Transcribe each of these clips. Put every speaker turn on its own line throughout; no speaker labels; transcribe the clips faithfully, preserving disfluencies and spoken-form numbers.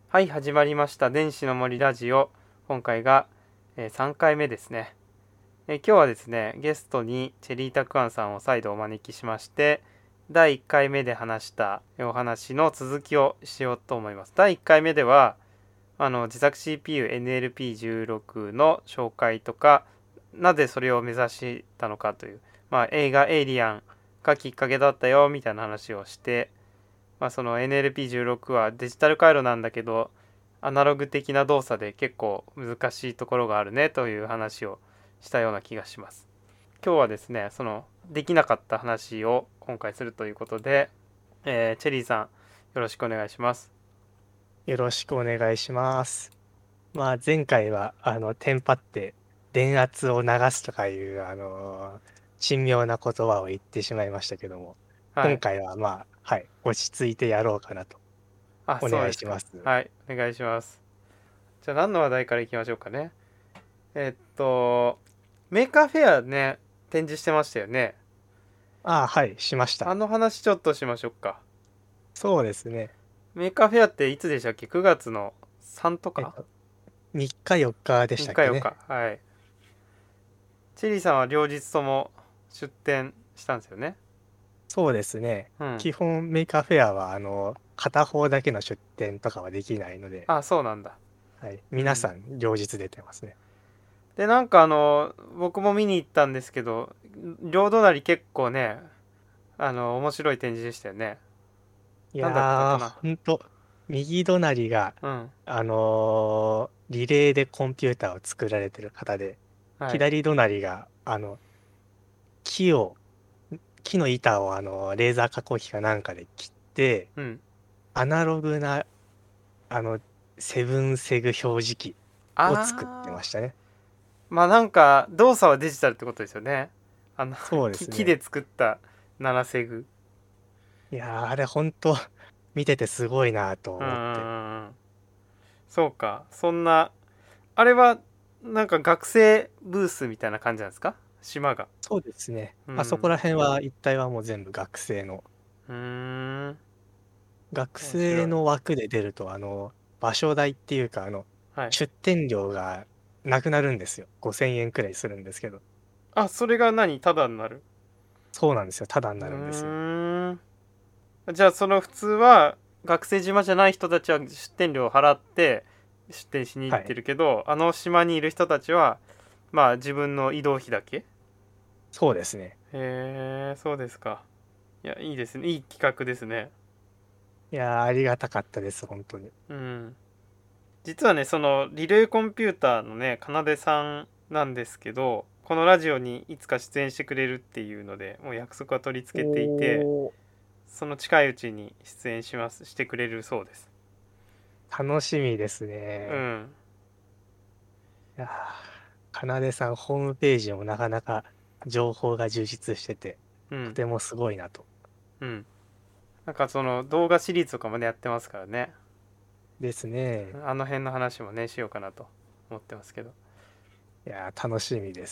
はい、始まりました。電子の森ラジオ。今回が、えーさんかいめですね、えー今日はですね、ゲストにチェリータクアンさんを再度お招きしまして、だいいっかいめで話したお話の続きをしようと思います。だいいっかいめでは、あの自作 シーピーユーエヌエルピーじゅうろく の紹介とか、なぜそれを目指したのかという、まあ、映画エイリアンがきっかけだったよみたいな話をして、まあ、その エヌエルピーじゅうろく はデジタル回路なんだけどアナログ的な動作で結構難しいところがあるねという話をしたような気がします。今日はですね、そのできなかった話を今回するということで、えーチェリーさん、よろしくお願いします。
よろしくお願いします。まあ、前回は、あの、テンパって電圧を流すとかいう、あの、珍妙な言葉を言ってしまいましたけども、
はい。
今回はまあ、はい、落ち着いてやろうかなと。
あ、
お
そうですか。
願いします。
はい、お願いします。じゃあ何の話題からいきましょうかね。えっとメーカーフェアね、展示してましたよね。
ああ、はい、しました。
あの話ちょっとしましょうか。
そうですね。
メーカーフェアっていつでしたっけ？ く 月のさんとか
えっと、みっかよっかでし
?みっ 日
たっけね。
よっか。はい。チェリーさんは両日とも出店したんですよね。
そうですね。
うん。
基本メーカーフェアは、あの、片方だけの出店とかはできないので、
あ、そうなんだ。
はい、
うん。
皆さん両日出てますね。
で、なんかあの、僕も見に行ったんですけど、両隣結構ね、あの、面白い展示でしたよね。
い
なんだったか
やー、
な。
ほんと、右隣が、
うん。
あのーリレーでコンピューターを作られてる方で、
はい。
左隣が、あの、木を、木の板を、あの、レーザー加工機かなんかで切って、
うん。
アナログな、あの、セブンセグ表示器を作ってま
あ
したね。
ー。まあなんか、動作はデジタルってことですよね。あの、
そう
木、
ですね。
木で作ったななセグ。
いやー、あれほんと、見ててすごいなと
うんうん
思って。
うんうん。そうか。そんな、あれは、なんか学生ブースみたいな感じなんですか？島が。
そうですね。あそこ
うん。
ら辺は一帯はもう全部学生の
うーん。
学
面白い。
生の枠で出ると、あの、場所代っていうか、あの、
はい。
出店料がなくなるんですよ。ごせんえんくらいするんですけど。
あ、それが何タダになる？
そうなんですよ。タダに
う
なるんですよ。
ーん。じゃあ、その普通は、学生島じゃない人たちは出店料を払って出店しに行って
はい。
るけど、あの島にいる人たちは、まあ自分の移動費だけ。
そうですね。
へえ、そうですか。いや、いいですね。いい企画ですね。
いやー、ありがたかったです、本当に。
うん。実はね、そのリレーコンピューターのね、かなでさんなんですけど、このラジオにいつか出演してくれるっていうので、もう約束は取り付けていて、
おー、
その近いうちに出演します、してくれるそうです。
楽しみですね。
うん。
いやー、かなでさん、ホームページもなかなか情報が充実してて、
うん。
とてもすごいなと。
うん。なんかその動画シリーズとかもね、やってますからね。
ですね。
あの辺の話もね、しようかなと思ってますけど。
いやー、楽しみです。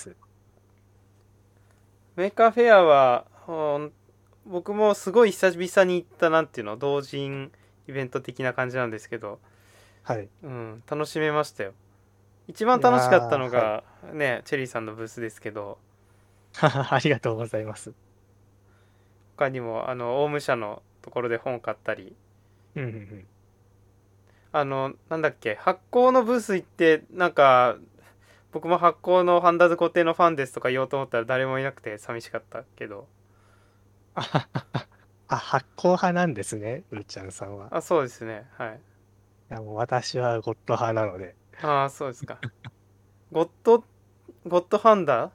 メーカーフェアは、ほん僕もすごい久々に行ったなんていうの、同人イベント的な感じなんですけど、
はい。
うん、楽しめましたよ。一番
い
楽しかった
やー、はい。
のがね、チェリーさんのブースですけど、
ありがとうございます。
他にもあのオウム社のところで本買ったり、
うんうんうん。
あのなんだっけ、発行のブース行って、なんか僕も発行のハンダズ固定のファンですとか言おうと思ったら誰もいなくて寂しかったけど。
あはははあ、発酵派なんですね、うーちゃんさんは。
あ、そうですね。はい。
いや、もう私はゴッド派なので。
ああ、そうですか。ゴッドゴッドハンダーって。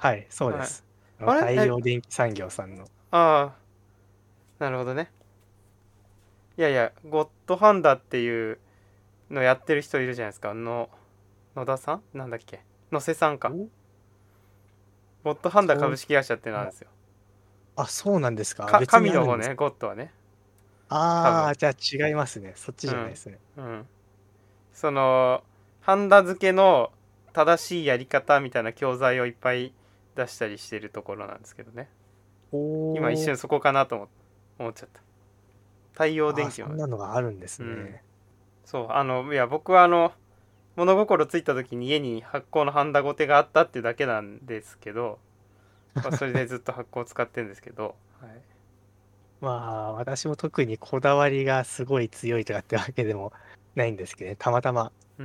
はい、そうで
はい。
す。あの、
あれえ
太陽電機産業さんの。
ああ、なるほどね。いやいや、ゴッドハンダっていうのやってる人いるじゃないですか。の野田さんなんだっけ、野瀬さんか。
お
ゴッドハンダ
そう、
株式会社ってなん
あ、
ですよ。
あそうなんですか。
か
別に
神の方ね、
あるんですか。
ゴッドはね。多分。
ああー、じゃあ違いますね。そっち
うん。
じゃないですね。
うん。その、ハンダ付けの正しいやり方みたいな教材をいっぱい出したりしてるところなんですけどね。今一
おー、
瞬そこかなと思思っちゃった。太陽
ああ、
電機のね。
そんなのがあるんです
うん。
ね。
そうあのいや僕はあの物心ついた時に家に発酵のハンダゴテがあったっていうだけなんですけど、まあ、それでずっと発酵を使ってるんですけど、はい、
まあ、私も特にこだわりがすごい強いとかってわけでもないんですけどね、たまたま。
うん。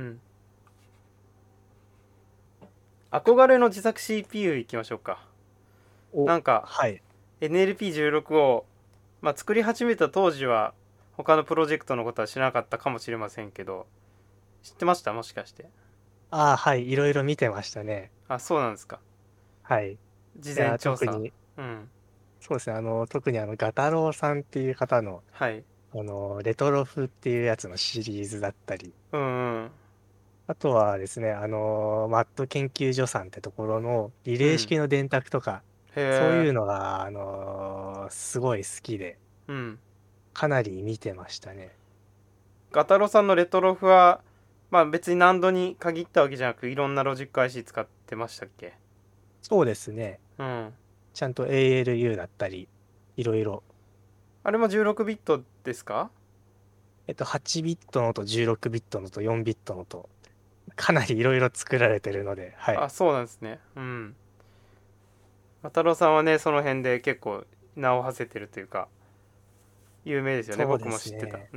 憧れの自作 シーピーユー いきましょうか。
お、
なんか
はい。
エヌエルピーじゅうろく を、まあ、作り始めた当時は他のプロジェクトのことは知らなかったかもしれませんけど、知ってましたもしかして？
ああ、はい。いろいろ見てましたね。
あ、そうなんですか。
はい。い
事前
や、
調査。
特に、
うん。
そうですね。あの、特にあの、ガタロウさんっていう方の、
はい。
あの、レトロフっていうやつのシリーズだったり、
うんうん。
あとはですね、あの、マット研究所さんってところのリ
うん。
レー式の電卓とか、
へ
そういう
え。
のが、あの、すごい好きで、
うん。
かなり見てましたね。
ガタロさんのレトロフは、まあ別に難度に限ったわけじゃなく、いろんなロジック アイシー 使ってましたっけ？
そうですね。
うん。
ちゃんと エーエルユー だったり、いろいろ。
あれもじゅうろくビットですか？
えっと、はちビットのとじゅうろくビットのとよんビットのと、かなりいろいろ作られてるので、はい。
あ、そうなんですね。うん。ガタロさんはね、その辺で結構名を馳せてるというか、有名ですよね。僕
そうで
も知ってた。
すね。
うん。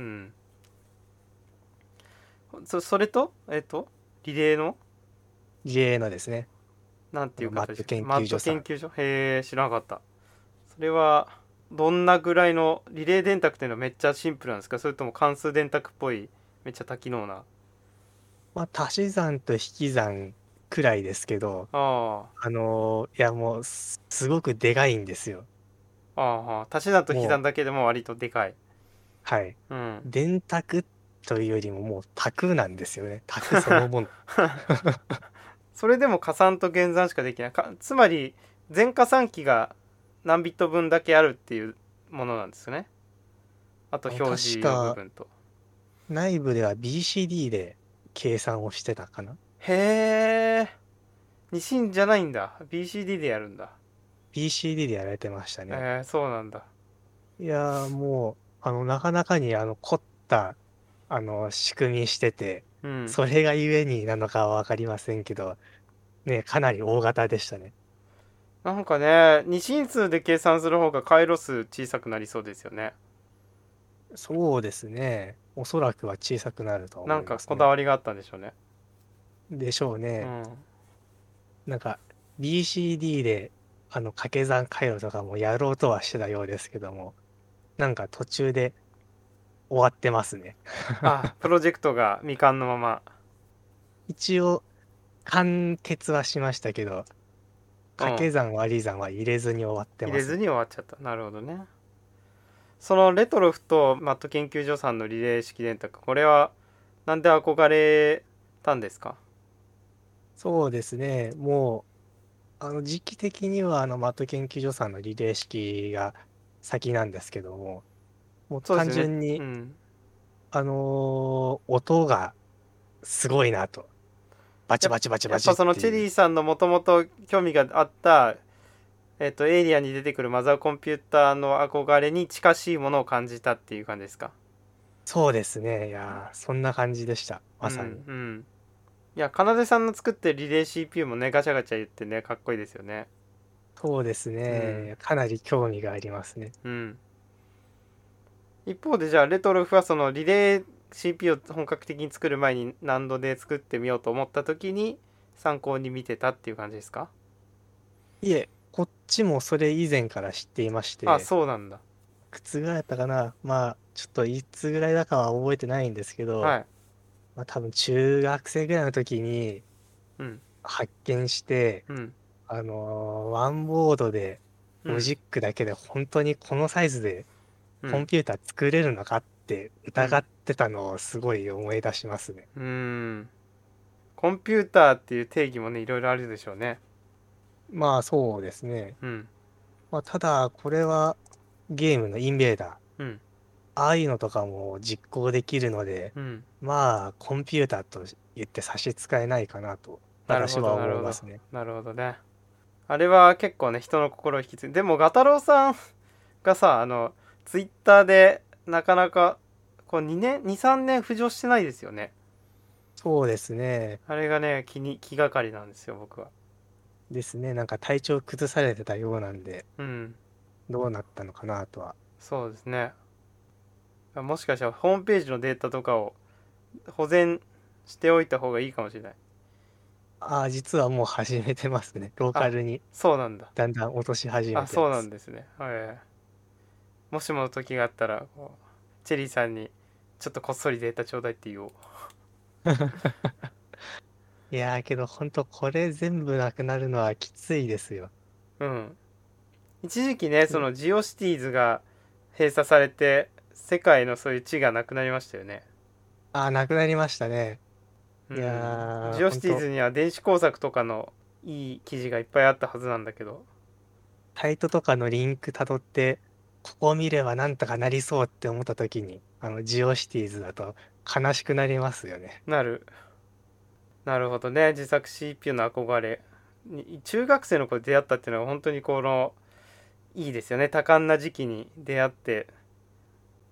そ、それと、えっと、リレーの、
リレーのですね、
なんていう
あの、マッ
方でしたっけ？
ト研
マッド
究所さん。
研究所。へえ、知らなかった。それは、どんなぐらいの、リレー電卓っていうのはめっちゃシンプルなんですか？それとも関数電卓っぽい、めっちゃ多機能な。
まあ、足し算と引き算くらいですけど、
あ
あのーいやもうす、すごくでかいんですよ。
あ、ああ、足し算と引き
もう、
算だけでも割とでかい。
はい。
うん。
電卓というよりももう卓なんですよね。卓そのもの。
それでも加算と減算しかできない。かつまり、全加算機が何ビット分だけあるっていうものなんですね。あと
あの、
表示の部
確か
分と。
内部では ビーシーディー で計算をしてたかな。
へえ。二進じゃないんだ。ビーシーディー でやるんだ。
ビーシーディー でやられてましたね。
えー、そうなんだ。
いやーもう、あの、なかなかにあの凝った、あの、仕組みしてて、
うん。
それがゆえになのかはわかりませんけど、ね、かなり大型でしたね。
なんかね、二進数で計算する方が回路数小さくなりそうですよね。
そうですね。おそらくは小さくなると
なんか
思いますね。
こだわりがあったんでしょうね。
でしょうね。
うん。
なんか ビーシーディー であの掛け算回路とかもやろうとはしてたようですけども、なんか途中で終わってますね。
あ、プロジェクトが未完のまま。
一応完結はしましたけど、
うん。
掛け算割り算は入れずに終わってますね。
入れずに終わっちゃった。なるほどね。そのレトロフとマット研究所さんのリレー式電卓、これはなんで憧れたんですか？
そうですね。もう、あの時期的にはあのマット研究所さんのリレー式が先なんですけども、もう単
そうですよね。
純に、
うん。
あのー音がすごいなと。バチ
や
バチバチバチ
やっぱその
っていう。
チェリーさんのもともと興味があった、えっと、エイリアンに出てくるマザーコンピューターの憧れに近しいものを感じたっていう感じですか？
そうですね。いやー、そんな感じでした。
うん
まさに。
うん。いや、かなでさんの作ってるリレー シーピーユー もね、ガチャガチャ言ってね、かっこいいですよね。
そうです
うん。
ね。かなり興味がありますね。
うん。一方でじゃあ、レトロフはそのリレー シーピーユー を本格的に作る前に何度で作ってみようと思った時に参考に見てたっていう感じですか？
いえ、こっちもそれ以前から知っていまし
あ、
て、
そうなんだ。
いくつぐらいだったかな。まあ、ちょっといつぐらいだかは覚えてないんですけど、
はい。
まあ多分中学生ぐらいの時に
うん。
発見して、
うん。
あのーワンボードで
うん。
ロジックだけで本当にこのサイズで
うん。
コンピューター作れるのかって
うん。
疑ってたのをすごい思い出しますね。
うーん。コンピューターっていう定義もね、いろいろあるでしょうね。
まあそうですね。
うん。
まあただこれはゲームのインベーダー。
うん。
ああいうのとかも実行できるので、
うん。
まあコンピューターと言って差し支えないかなと
なるほど、
私は
なるほど。
思いますね。
なるほどね。あれは結構ね、人の心を引きつけでも、ガタロウさんがさ、あの、ツイッターでなかなかこうにねんにさんねん浮上してないですよね。
そうですね。
あれがね気に気がかりなんですよ僕は。
ですね。なんか体調崩されてたようなんで、
うん、
どうなったのかなとは。
そうですね。もしかしたらホームページのデータとかを保全しておいた方がいいかもしれない。
ああ、実はもう始めてますね。ローカ
あ、
ルに
そうなんだ。
だんだん落とし始
あ、そうなん
めてます。
ですね。はい。もしもの時があったらこうチェリーさんにちょっとこっそりデータちょうだいって言おう。
いやーけどほんとこれ全部なくなるのはきついですよ。
うん。一時期ねそ
うん。
のジオシティーズが閉鎖されて世界のそういう地がなくなりましたよね。
ああ、なくなりましたね。いや
うん。
ー、
ジオ
ほんと、
シティーズには電子工作とかのいい記事がいっぱいあったはずなんだけど。
サイトとかのリンク辿って、ここを見ればなんとかなりそうって思った時に、あの、ジオシティーズだと悲しくなりますよね。
なる。なるほどね。自作 シーピーユー の憧れに中学生の頃出会ったっていうのは本当にこのいいですよね。多感な時期に出会って、
うん、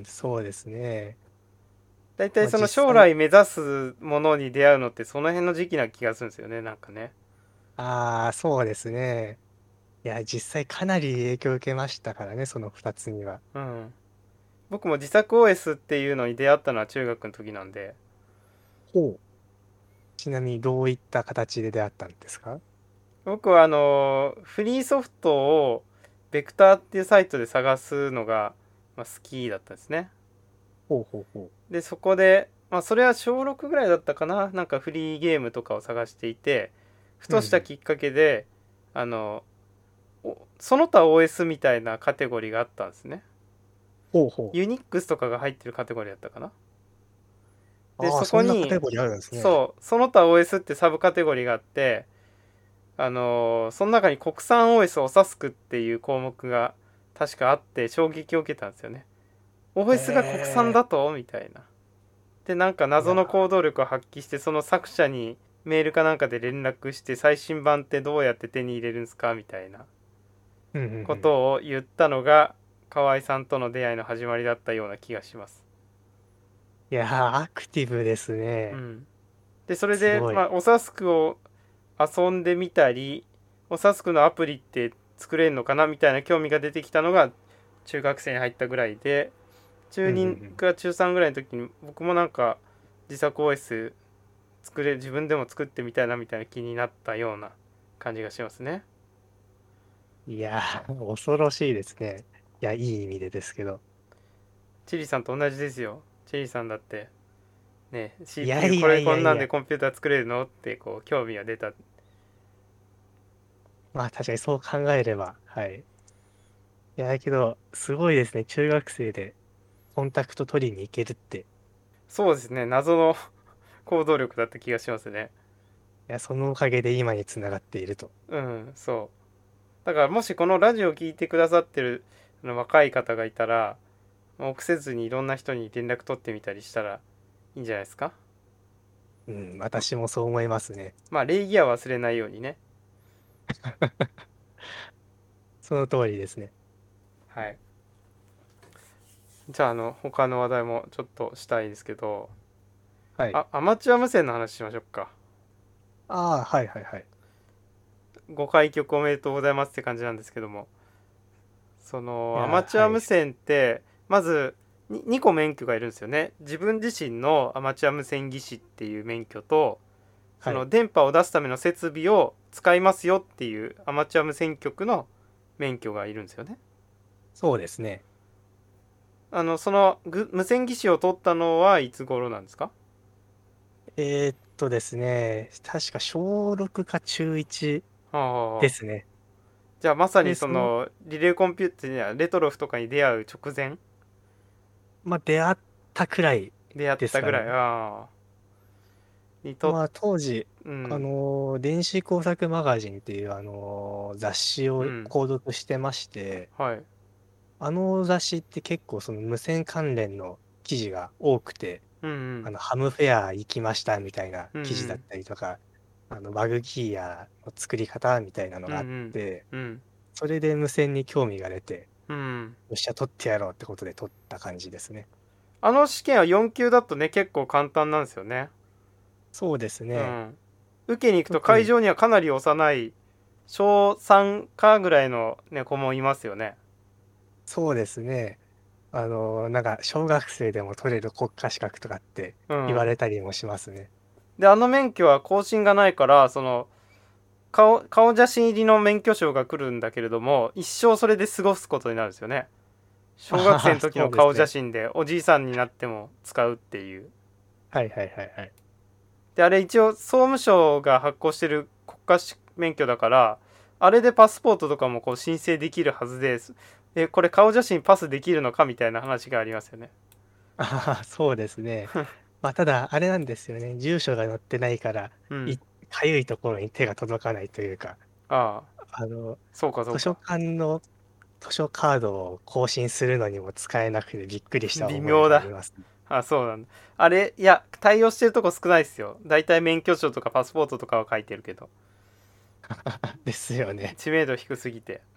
そうですね。
だいたい
まあ
その
実際、
将来目指すものに出会うのってその辺の時期な気がするんですよね、なんかね。
ああ、そうですね。いや、実際かなり影響を受けましたからね、その二つには。
うん。僕も自作 オーエス っていうのに出会ったのは中学の時なんで、
ほう。ちなみにどういった形で出会ったんですか？
僕はあのフリーソフトをベクターっていうサイトで探すのが、まあ、好きだったんですね。
ほうほうほ
でそこで、まあ、それは小ろくぐらいだったかな、なんかフリーゲームとかを探していて、ふ
う。うんうん。
としたきっかけであのその他 オーエス みたいなカテゴリーがあったんですね。
ほうほ
ユニックスとかが入ってるカテゴリーだったかな。
う。
で
ああ、そんなカテ
そこに
ゴリーあるんですね。
そうその他 オーエス ってサブカテゴリーがあって、あのーその中に国産 オーエス を指すくっていう項目が確かあって衝撃を受けたんですよね。 オーエス が国産
へ
だとみたいな。でなんか
え。いや
謎の行動力を発揮して、その作者にメールかなんかで連絡して、最新版ってどうやって手に入れるんですかみたいな
ー、うんうん
こ
うん。
とを言ったのが河合さんとの出会いの始まりだったような気がします。
いやー、アクティブですね。
うん。でそれで、
すごい。
まあ、おさすくを遊んでみたり、おさすくのアプリって作れるのかなみたいな興味が出てきたのが中学生に入ったぐらいで、中
うんうんう
に
ん。
か中さんぐらいの時に僕もなんか自作 オーエス 作れ自分でも作ってみたいなみたいな気になったような感じがしますね。
いやー、恐ろしいですね。いや、いい意味でですけど。
チリさんと同じですよ。チリさんだってね、
い
シーピーユー
やいや
これこん
いやいや。
なんでコンピューター作れるのってこう興味が出た。
まあ確かにそう考えれば、はい。いや、だけど、すごいですね。中学生でコンタクト取りに行けるって。
そうですね、謎の行動力だった気がしますね。
いや、そのおかげで今につながっていると。
うん、そうだからもしこのラジオを聞いてくださってるあの若い方がいたら、臆せずにいろんな人に連絡取ってみたりしたらいいんじゃないですか。
うん、私もそう思いますね。
まあ礼儀は忘れないようにね。
その通りですね。
はい。じゃああの他の話題もちょっとしたいですけど、
はい。
あアマチュア無線の話しましょうか。
ああ、はいはいはい。
ご開局おめでとうございますって感じなんですけども、そ
い
のアマ
やー、
チュア
はい。
無線ってまずににこ免許がいるんですよね。自分自身のアマチュア無線技師っていう免許と、そ
はい。
の電波を出すための設備を使いますよっていうアマチュア無線局の免許がいるんですよね。
そうですね。
あのその無線技師を取ったのはいつ頃なんですか？
えーっとですね、確か小ろくか中いち
はあ、
ですね。
じゃあまさに
で、その、
そのリレーコンピューターやレトロフとかに出会う直前、
まあ、出会ったくらい
出会っ
ですかね。
たぐらい、ああにと、
まあ、当時、あ
うん、
のー電子工作マガジンっていう、あのー雑誌を
うん、
購読してまして、
はい、
あの雑誌って結構その無線関連の記事が多くて、
うん、
あの、ハムフェア行きましたみたいな
うん、う
記事だっ
ん、
たりとか、あの、バグギーヤの作り方みたいなの
うん、う
があっ
ん、
て、
うん、
それで無線に興味が出て、
うん。
よっしゃ、撮ってやろうってことで撮った感じですね。
あの試験はよん級だとね結構簡単なんですよね。
そうです
う
ね。
ん。受けに行くと
特に、
会場にはかなり幼い小さんかぐらいの、ね、子もいますよね。
そうですね。あの、なんか、小学生でも取れる国家資格とかって言わ
うん。
れたりもしますね。
であの免許は更新がないからその顔顔写真入りの免許証が来るんだけれども一生それで過ごすことになるんですよね。小学生
ああ、
の時の顔写
そうですね。
真でおじいさんになっても使うっていう。
はいはいはいはい。
であれ一応総務省が発行してる国家試免許だからあれでパスポートとかもこう申請できるはずです。えこれ顔写真パスできるのかみたいな話がありますよね。
ああ、そうですね。まあ、ただ、あれなんですよね。住所が載ってないから、い、
うん。
かゆいところに手が届かないというか、
ああ、
あの、図書
そうかそうか。
館の図書カードを更新するのにも使えなくてびっくりした覚え
微妙だ。
がありますね。
あ、そうなんだ。あれ、いや、対応してるとこ少ないっすよ。だいたい免許証とかパスポートとかは書いてるけど。
ですよね。
知名度低すぎて。うん。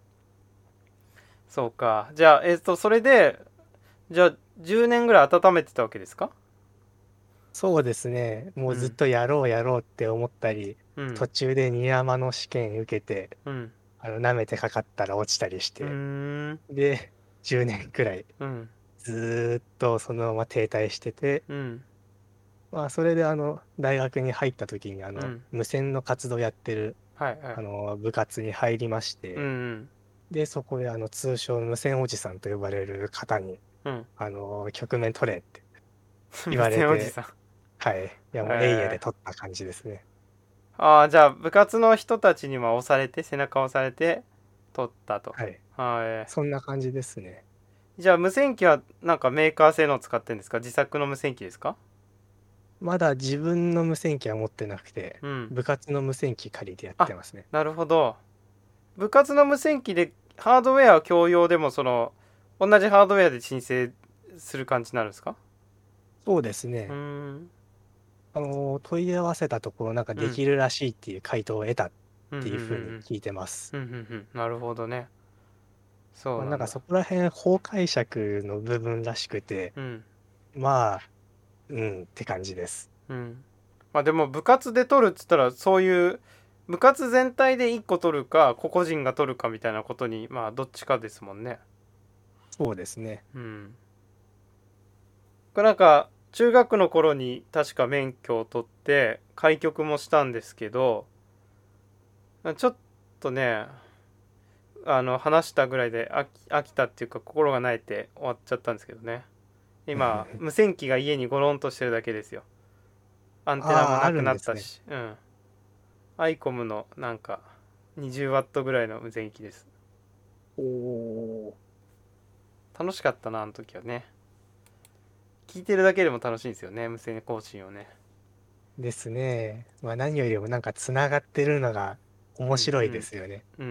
そうか。じゃあ、えっと、それで、じゃあ、じゅうねんぐらい温めてたわけですか？
そうですね。もうずっ
うん。
とやろうやろうって思ったり、
うん。
途中でニヤマの試験受けて、
うん。
あの、舐めてかかったら落ちたりし
うー
て、
ん。
で、じゅうねんくらい
うん。
ずーっとそのまま停滞してて、
うん。
まあ、それであの、大学に入った時にあの、
うん。
無線の活動やってる、
はいはい。
あの、部活に入りまし
う
て、
ん。
で、そこであの、通称無線おじさんと呼ばれる方に、
うん。
あの、局面取れって言
無
われて、
線おじさん。
はい。いや、もう、えいえで
え
取った感じですね。
ー、ああ、じゃあ、部活の人たちには押されて、背中を押されて、取ったと。
はい。
はい。
そんな感じですね。
じゃあ無線機はなんかメーカー製のを使ってるんですか？自作の無線機ですか？
まだ自分の無線機は持ってなくて、
うん。
部活の無線機借りてやっ
あ、
てますね。
なるほど。部活の無線機でハードウェア共用でもその同じハードウェアで申請する感じになるんですか？
そうです
うー
ね。
ん。
あの、問い合わせたところ、なんか
うん。
できるらしいっていう回答を得たっ
うんうんうんう
ていうふうに
ん。
聞いてます。
うんうんうん。なるほどね。そう
まあ、
なんだ。
なんかそこら辺法解釈の部分らしくて、
うん。
まあ、うんって感じです。
うん。まあでも部活で取るっつったらそういう部活全体でいっこ取るか個々人が取るかみたいなことにまあどっちかですもんね。
そうですね。
うん。これなんか中学の頃に確か免許を取って開局もしたんですけどちょっとねあの話したぐらいで飽き、飽きたっていうか心が萎えて終わっちゃったんですけどね。今無線機が家にゴロンとしてるだけですよ。アンテナも
ああ、あ
なくな
るんですね。
ったし、うん。アイコムのなんかにじゅうワットぐらいの無線機です。
おお。
楽しかったなあの時はね。聞いてるだけでも楽しいんですよね無線更新をね。
ですね。まあ何よりもなんかつながってるのが面白いで
うんうん
すよね。
うんうん。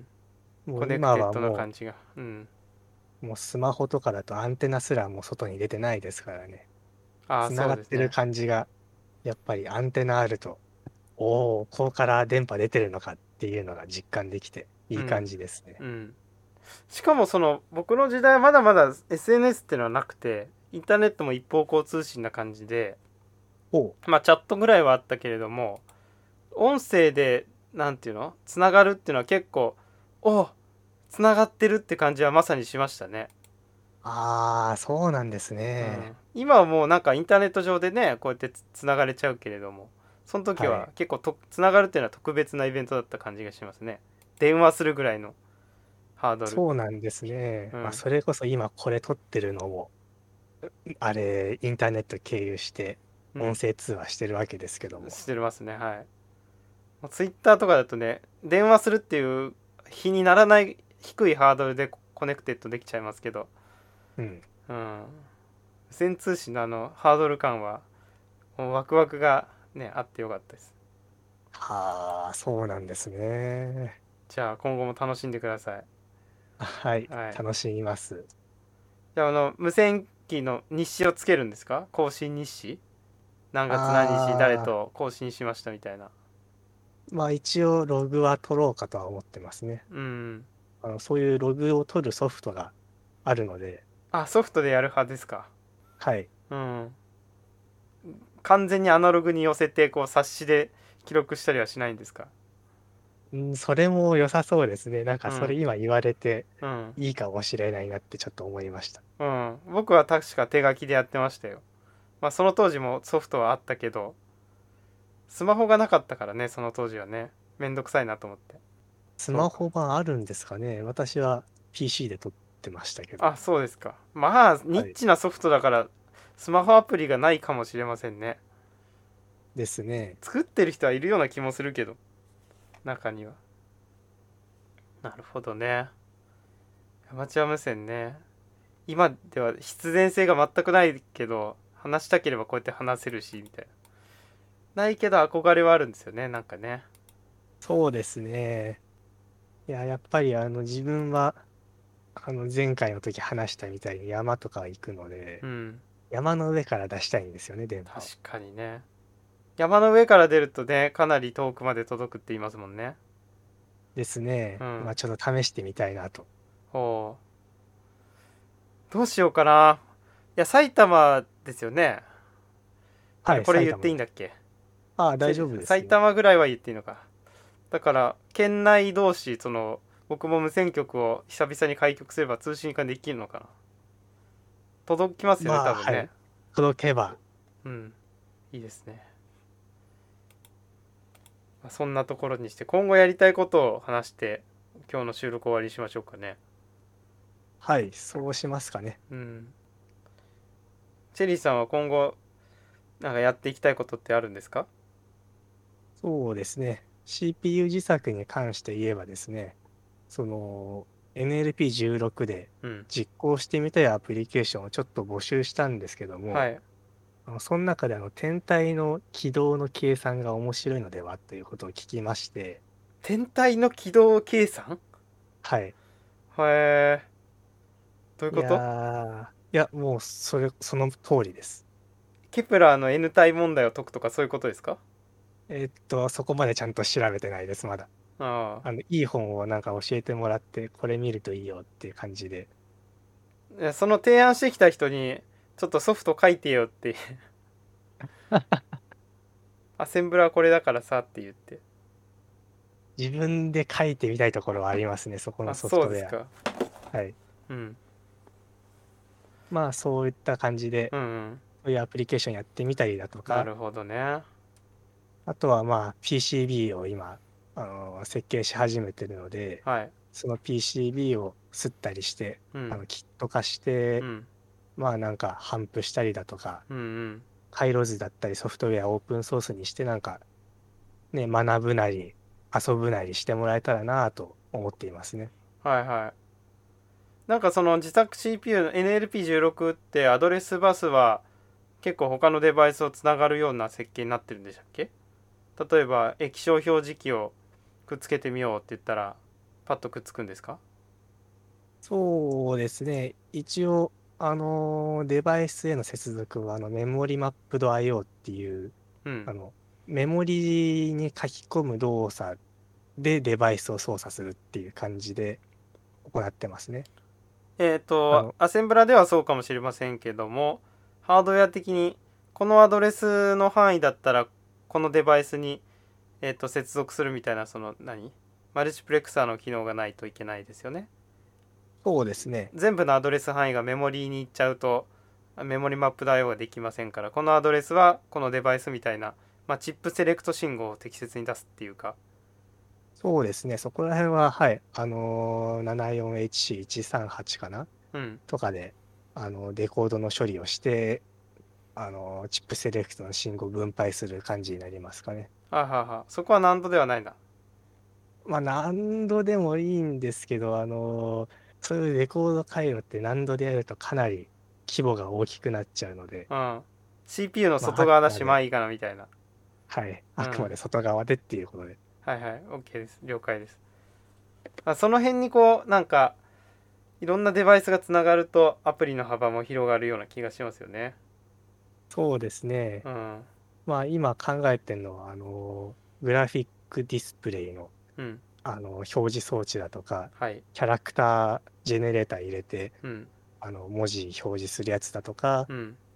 もう
コネクテッドな
今はも
感じが。うん。
う、もうスマホとかだとアンテナすらもう外に出てないですからね。
ああ
つながってる
そうですね。
感じが、やっぱりアンテナあると、おお、ここから電波出てるのかっていうのが実感できて、いい感
うん
じですね。
うん。しかもその僕の時代はまだまだ エスエヌエス っていうのはなくてインターネットも一方向通信な感じで
おう、
まあチャットぐらいはあったけれども音声でなんていうのつながるっていうのは結構おつながってるって感じはまさにしましたね。
ああ、そうなんですね。
うん、今はもうなんかインターネット上でねこうやってつつながれちゃうけれどもその時
はい。
は結構とつながるっていうのは特別なイベントだった感じがしますね。電話するぐらいのハードル。
そうなんですね。まあ、
うん、
それこそ今これ撮ってるのも、あれ、インターネット経由して音
うん、
声通話してるわけですけども。
してますね。はい。ツイッターとかだとね電話するっていう比にならない低いハードルでコネクテッドできちゃいますけど、
うん。
うん、無線通信のあのハードル感はもうワクワクがねあってよかったです。
はあ、そうなんですね。
じゃあ今後も楽しんでください。
はい、
はい。
楽しみます。
じゃああの無線機の日誌をつけるんですか？更新日誌何月何日誰
ああ、
と更新しましたみたいな。
まあ一応ログは取ろうかとは思ってますね。
うん。
あの、そういうログを取るソフトがあるので、
あソフトでやる派ですか？
はい。
うん。完全にアナログに寄せてこう冊子で記録したりはしないんですか？
うん、それも良さそうですね。なんかそれ
うん。
今言われて
うん。
いいかもしれないなってちょっと思いました。
うん。僕は確か手書きでやってましたよ。まあその当時もソフトはあったけど、スマホがなかったからね、その当時はね。めんどくさいなと思って。
スマ
そうか。
ホ版あるんですかね。私は ピーシー で撮ってましたけど。
あ、そうですか。まあ、ニッ
はい。
チなソフトだから、スマホアプリがないかもしれませんね。
ですね。
作ってる人はいるような気もするけど、中には。なるほどね。アマチュア無線ね。今では必然性が全くないけど、話したければこうやって話せるし、みたいな。ないけど憧れはあるんですよね、なんかね。
そうですね。いや、やっぱりあの自分は、あの前回の時話したみたいに山とか行くので、
うん。
山の上から出したいんですよね、電波を。
確かにね。山の上から出るとね、かなり遠くまで届くって言いますもんね。
ですね。ま
うん。
あちょっと試してみたいなと。
ほう。どうしようかな。いや、埼玉ですよね。あれ、
はい、
これ言って
埼玉です。
いいんだっけ？
ああ、大
せ
丈夫ですよ。
埼玉ぐらいは言っていいのか。だから、県内同士、その、僕も無線局を久々に開局すれば通信ができるのかな。届きますよね、
まあ、
多分ね。
はい。届けば。
うん。いいですね。まあそんなところにして、今後やりたいことを話して、今日の収録終わりにしましょうかね。
はい、そうしますかね。
うん。チェリーさんは今後、なんかやっていきたいことってあるんですか？
そうですね。シーピーユー 自作に関して言えばですね、その エヌエルピーじゅうろく で
うん。
実行してみたいアプリケーションをちょっと募集したんですけども、
はい。
あのその中であの天体の軌道の計算が面白いのではということを聞きまして、
天体の軌道計算？
はい。
へえ。どういう
い
こと？
やー、いや、もうそれ、その通りです。
ケプラーの N 体問題を解くとかそういうことですか？
えーっと、そこまでちゃんと調べてないです、まだ。
あ
あの、いい本をなんか教えてもらって、これ見るといいよっていう感じで。
あ。いやその提案してきた人に、ちょっとソフト書いてよって、アセンブラーこれだからさって言って。
自分で書いてみたいところはありますね、そこの
あ、
ソフトウェア。
そうですか。
はい。
うん。
まあ、そういった感じで、
うんうん。
そういうアプリケーションやってみたりだとか、
なるほどね。
あとはまあ、ピーシービー を今、あの、設計し始めてるので、
はい。
その ピーシービー を吸ったりして、
うん。
あの、キット化して、
うん。
まあなんか、頒布したりだとか、
うんうん。
回路図だったりソフトウェアをオープンソースにしてなんか、ね、学ぶなり、遊ぶなりしてもらえたらなと思っていますね。
はいはい。なんかその自作 シーピーユー の エヌエルピーじゅうろく ってアドレスバスは結構他のデバイスをつながるような設計になってるんでしたっけ？例えば液晶表示器をくっつけてみようって言ったらパッとくっつくんですか？
そうですね。一応、あのデバイスへの接続は、あの、メモリマップド アイオー っていう、
うん。
あの、メモリに書き込む動作でデバイスを操作するっていう感じで行ってますね。
えっ、と、
あの、
アセンブラではそうかもしれませんけども、ハードウェア的にこのアドレスの範囲だったらこのデバイスに、えー、と接続するみたいな、その何マルチプレクサーの機能がないといけないですよね。
そうですね。
全部のアドレス範囲がメモリーに行っちゃうとメモリマップ対応ができませんから、このアドレスはこのデバイスみたいな、まあ、チップセレクト信号を適切に出すっていうか。
そうですね。そこら辺は、はい。あのー、ななじゅうよんエイチシーいちさんはち かな
うん。
とかで、あの、デコードの処理をして、あの、チップセレクトの信号を分配する感じになりますかね。
あはは、そこは難度ではないな。
まあ、何度でもいいんですけど、あの、そういうレコード回路って何度でやるとかなり規模が大きくなっちゃうので、
うん。シーピーユー の
まあ、あ
外側だし、ま
くまで、
あいいかなみたいな。
はい、あくま
うん。
で外側でっていうことで。
はいはい。OK です。了解です。あ、その辺にこう、なんか、いろんなデバイスがつながるとアプリの幅も広がるような気がしますよね。
そうですね。
うん。
まあ、今考えてるのは、あの、グラフィックディスプレイの、
うん。
あの、表示装置だとか、
はい。
キャラクタージェネレーター入れて、
うん。
あの、文字表示するやつだとか、
うん。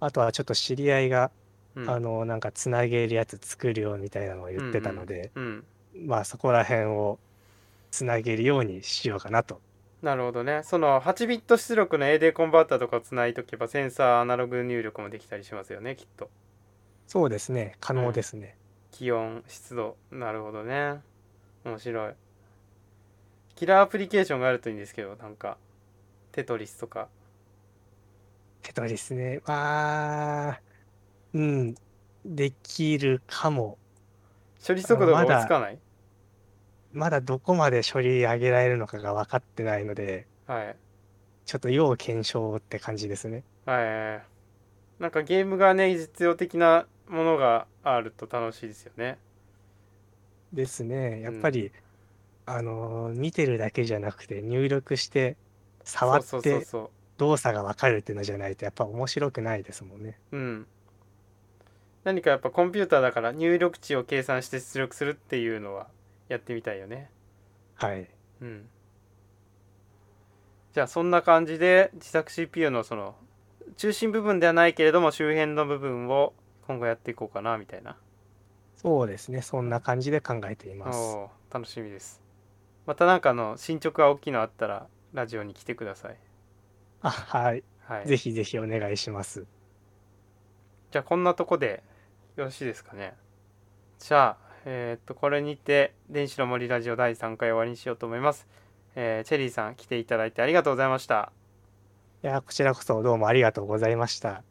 あとはちょっと知り合いが、
うん
あの、なんかつなげるやつ作るよみたいなのを
うん
言ってたので、
うんうん
まあそこら辺をつなげるようにしようかなと。
なるほどね。そのはちビット出力の エーディー コンバータとかをつないとけばセンサーアナログ入力もできたりしますよね、きっと。
そうですね、可能
うん。
ですね。
気温、湿度。なるほどね。面白い。キラーアプリケーションがあるといいんですけど、なんか、テトリスとか。
テトリスね。まあ、うん、できるかも。
処理
あの、
速度が
まだ、
追いつかない。
まだどこまで処理上げられるのかが分かってないので、
はい。
ちょっと要検証って感じですね。
はい。なんかゲームがね、実用的なものがあると楽しいですよね。
ですね。
うん。
やっぱり、あのー見てるだけじゃなくて入力して触
そうそうそう
って
そ
動作がわかるっていうのじゃないとやっぱ面白くないですもんね。
う。うん。何かやっぱコンピューターだから入力値を計算して出力するっていうのはやってみたいよね。
はい。
うん。じゃあそんな感じで自作 シーピーユー のその中心部分ではないけれども周辺の部分を今後やっていこうかなみたいな。
そうですね。そん
はい。
な感じで考えています。
おー、楽しみです。またなんかの進捗が大きいのあったらラジオに来てください。
あ、はい。
はい。
ぜひぜひお願いします。
じゃあこんなとこでよろしいですかね。じゃあ、えーっと、これにて電子の森ラジオだいさんかい終わりにしようと思います。えーチェリーさん来ていただいてありがとうございました。
いや、こちらこそどうもありがとうございました。